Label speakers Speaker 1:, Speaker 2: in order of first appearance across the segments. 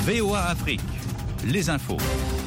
Speaker 1: VOA Afrique, les infos.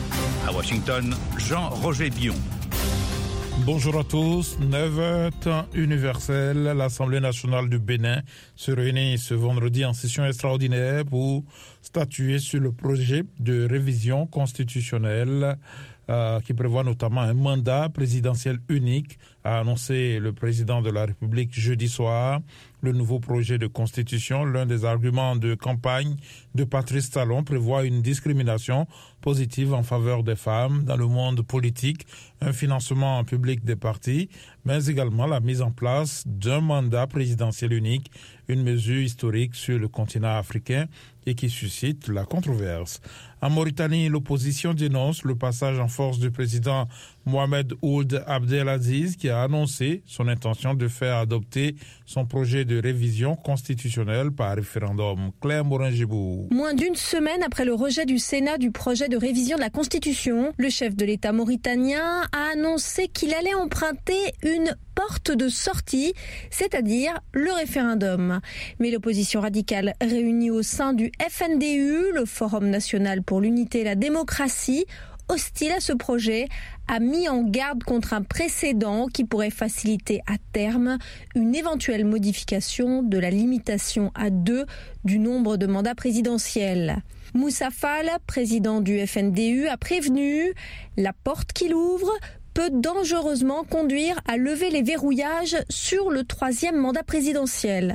Speaker 1: À Washington, Jean-Roger Bion.
Speaker 2: Bonjour à tous. 9h, temps universel. L'Assemblée nationale du Bénin se réunit ce vendredi en session extraordinaire pour statuer sur le projet de révision constitutionnelle qui prévoit notamment un mandat présidentiel unique, a annoncé le président de la République jeudi soir. Le nouveau projet de constitution, l'un des arguments de campagne de Patrice Talon, prévoit une discrimination positive en faveur des femmes dans le monde politique, un financement public des partis, mais également la mise en place d'un mandat présidentiel unique, une mesure historique sur le continent africain et qui suscite la controverse. En Mauritanie, l'opposition dénonce le passage en force du président Mohamed Ould Abdelaziz qui a annoncé son intention de faire adopter son projet de révision constitutionnelle par référendum. Claire Morin-Gibou.
Speaker 3: Moins d'une semaine après le rejet du Sénat du projet de révision de la Constitution, le chef de l'État mauritanien a annoncé qu'il allait emprunter une porte de sortie, c'est-à-dire le référendum. Mais l'opposition radicale réunie au sein du FNDU, le Forum national pour l'unité et la démocratie, hostile à ce projet, a mis en garde contre un précédent qui pourrait faciliter à terme une éventuelle modification de la limitation à 2 du nombre de mandats présidentiels. Moussa Fall, président du FNDU, a prévenu « La porte qu'il ouvre peut dangereusement conduire à lever les verrouillages sur le 3e mandat présidentiel. »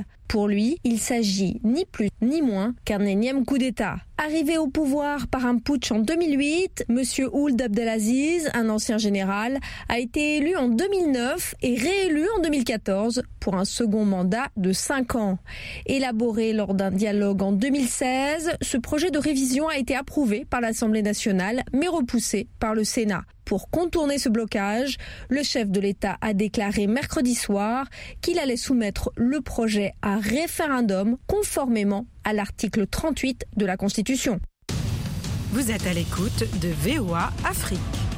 Speaker 3: Pour lui, il s'agit ni plus ni moins qu'un énième coup d'État. Arrivé au pouvoir par un putsch en 2008, M. Ould Abdelaziz, un ancien général, a été élu en 2009 et réélu en 2014 pour un second mandat de 5 ans. Élaboré lors d'un dialogue en 2016, ce projet de révision a été approuvé par l'Assemblée nationale mais repoussé par le Sénat. Pour contourner ce blocage, le chef de l'État a déclaré mercredi soir qu'il allait soumettre le projet à référendum conformément à l'article 38 de la Constitution.
Speaker 4: Vous êtes à l'écoute de VOA Afrique.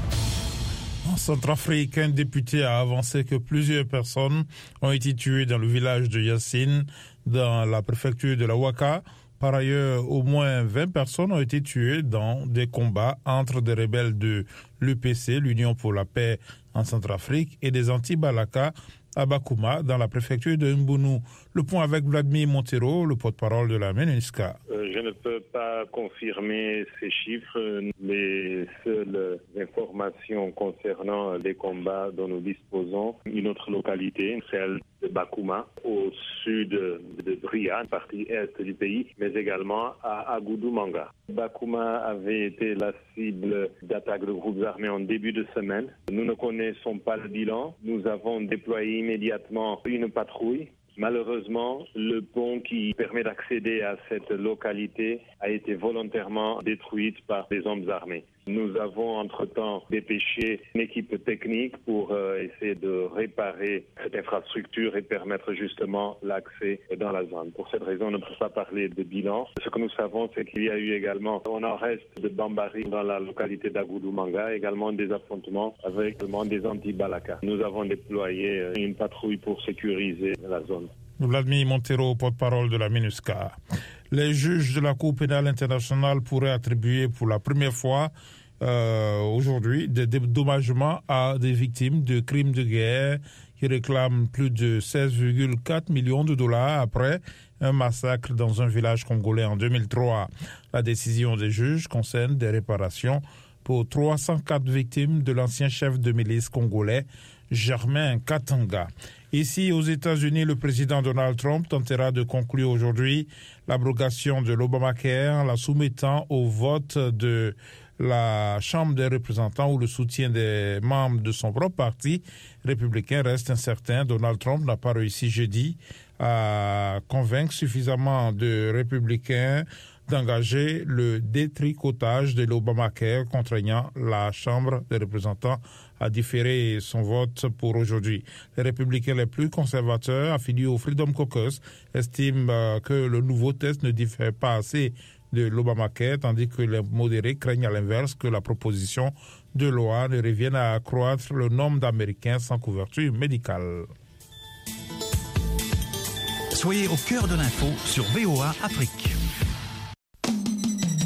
Speaker 2: En Centrafrique, un député a avancé que plusieurs personnes ont été tuées dans le village de Yassine, dans la préfecture de la Ouaka. Par ailleurs, au moins 20 personnes ont été tuées dans des combats entre des rebelles de l'UPC, l'Union pour la paix en Centrafrique, et des anti-Balaka à Bakouma, dans la préfecture de Mbounou. Le point avec Vladimir Montero, le porte-parole de la MINUSCA.
Speaker 5: Je ne peux pas confirmer ces chiffres. Les seules informations concernant les combats dont nous disposons, une autre localité, celle de Bakouma, au sud de Bria, partie est du pays, mais également à Agoudou-Manga. Bakouma avait été la cible d'attaques de groupes armés en début de semaine. Nous ne connaissons pas le bilan. Nous avons déployé immédiatement une patrouille. Malheureusement, le pont qui permet d'accéder à cette localité a été volontairement détruit par des hommes armés. Nous avons entre-temps dépêché une équipe technique pour essayer de réparer cette infrastructure et permettre justement l'accès dans la zone. Pour cette raison, on ne peut pas parler de bilan. Ce que nous savons, c'est qu'il y a eu également au nord-est de Bambari, dans la localité d'Agoudou-Manga, également des affrontements avec des anti-Balaka. Nous avons déployé une patrouille pour sécuriser la zone.
Speaker 2: Vladimir Montero, porte-parole de la MINUSCA. Les juges de la Cour pénale internationale pourraient attribuer pour la première fois aujourd'hui des dédommagements à des victimes de crimes de guerre qui réclament plus de 16,4 millions de dollars après un massacre dans un village congolais en 2003. La décision des juges concerne des réparations pour 304 victimes de l'ancien chef de milice congolais Germain Katanga. Ici, aux États-Unis, le président Donald Trump tentera de conclure aujourd'hui l'abrogation de l'Obamacare en la soumettant au vote de la Chambre des représentants où le soutien des membres de son propre parti républicain reste incertain. Donald Trump n'a pas réussi jeudi à convaincre suffisamment de républicains d'engager le détricotage de l'Obamacare, contraignant la Chambre des représentants à différer son vote pour aujourd'hui. Les républicains les plus conservateurs, affiliés au Freedom Caucus, estiment que le nouveau texte ne diffère pas assez de l'Obamacare, tandis que les modérés craignent à l'inverse que la proposition de loi ne revienne à accroître le nombre d'Américains sans couverture médicale.
Speaker 1: Soyez au cœur de l'info sur VOA Afrique.